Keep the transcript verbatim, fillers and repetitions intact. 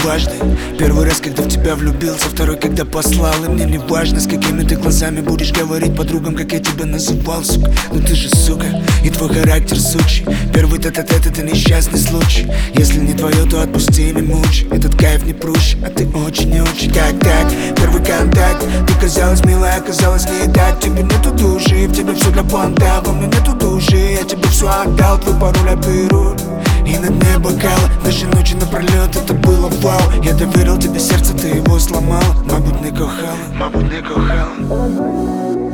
дважды. Первый раз, когда в тебя влюбился, второй, когда послал. И мне не важно, с какими ты глазами будешь говорить подругам, как я тебя называл, сука. Но ты же, сука, и твой характер сучий. Первый тет-а-тет — это несчастный случай. Если не твое, то отпусти, не мучай. Этот кайф не прущ, а ты очень и очень. Как так? Первый контакт. Ты казалась милая, оказалась не так. Тебе нету души, в тебе все для понта. Во мне нету души, я тебе все отдал. Твой пароль я беру и на дне бокала. Наши ночи напролет, это было вау. Я доверил тебе сердце, ты его сломала. Мабуть, не кохала, мабуть, не кохала.